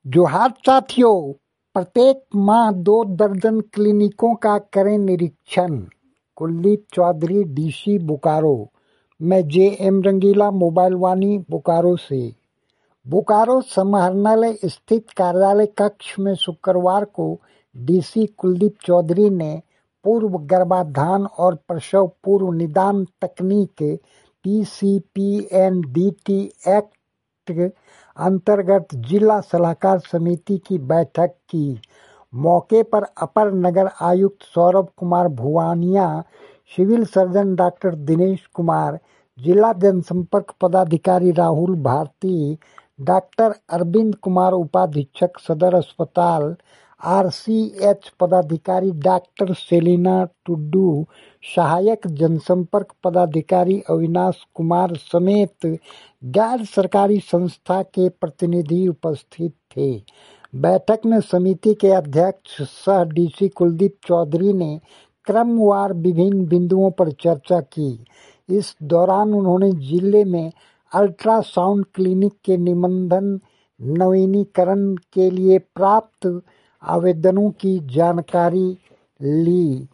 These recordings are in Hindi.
जोहार साथियों, प्रत्येक माह 2 दर्जन क्लिनिकों का करें निरीक्षण। कुलदीप चौधरी, डीसी बोकारो। मैं जे.एम. रंगीला, मोबाइल वाणी बोकारो से। बोकारो समाहरणालय स्थित कार्यालय कक्ष में शुक्रवार को डीसी कुलदीप चौधरी ने पूर्व गर्भाधान और प्रसव पूर्व निदान तकनीक PCPNDT एक्ट अंतर्गत जिला सलाहकार समिति की बैठक की। मौके पर अपर नगर आयुक्त Saurabh Kumar Bhuvania, civil surgeon doctor Dinesh Kumar, जिला जनसंपर्क पदाधिकारी राहुल भारती, डॉक्टर अरविंद कुमार उपाधीक्षक सदर अस्पताल, RCH पदाधिकारी डॉक्टर सेलिना टुड्डू, सहायक जनसंपर्क पदाधिकारी अविनाश कुमार समेत गैर सरकारी संस्था के प्रतिनिधि उपस्थित थे। बैठक में समिति के अध्यक्ष सह डीसी कुलदीप चौधरी ने क्रमवार विभिन्न बिंदुओं पर चर्चा की। इस दौरान उन्होंने जिले में अल्ट्रासाउंड क्लिनिक के निबंधन नवीनीकरण के लिए प्राप्त आवेदनों की जानकारी ली।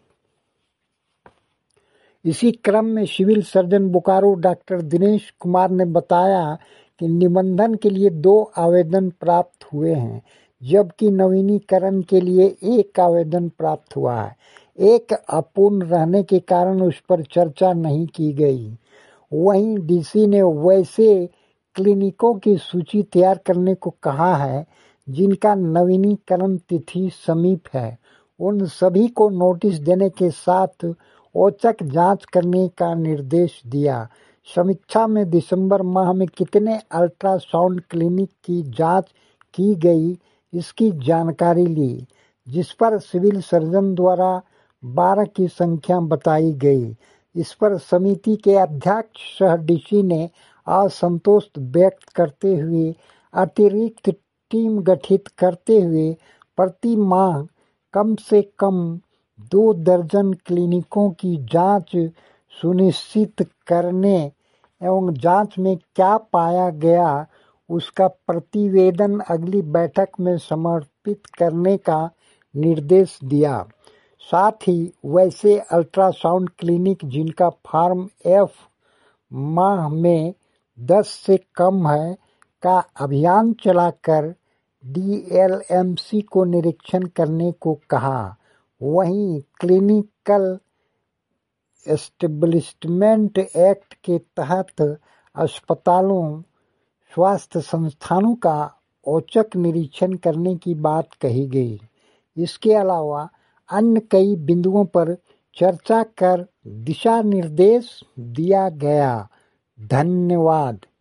इसी क्रम में civil surgeon Bokaro doctor Dinesh Kumar ने बताया कि निबंधन के लिए 2 आवेदन प्राप्त हुए हैं, जबकि नवीनीकरण के लिए 1 आवेदन प्राप्त हुआ है। एक अपूर्ण रहने के कारण उस पर चर्चा नहीं की गई। वहीं डीसी ने वैसे क्लिनिकों की सूची तैयार करने को कहा है जिनका नवीनीकरण तिथि समीप है। उन सभी को नोटिस देने के साथ औचक जांच करने का निर्देश दिया। समीक्षा में दिसंबर माह में कितने अल्ट्रासाउंड क्लिनिक की जांच की गई, इसकी जानकारी ली, जिस पर सिविल सर्जन द्वारा 12 की संख्या बताई गई। इस पर समिति के अध्यक्ष सह डीसी ने असंतोष व्यक्त करते हुए अतिरिक्त टीम गठित करते हुए प्रति माह कम से कम 2 दर्जन क्लिनिकों की जांच सुनिश्चित करने एवं जांच में क्या पाया गया उसका प्रतिवेदन अगली बैठक में समर्पित करने का निर्देश दिया। साथ ही वैसे अल्ट्रासाउंड क्लिनिक जिनका फॉर्म F माह में 10 से कम है का अभियान चलाकर DLMC को निरीक्षण करने को कहा। वहीं क्लिनिकल एस्टेब्लिशमेंट एक्ट के तहत अस्पतालों, स्वास्थ्य संस्थानों का औचक निरीक्षण करने की बात कही गई। इसके अलावा अन्य कई बिंदुओं पर चर्चा कर दिशा निर्देश दिया गया। धन्यवाद।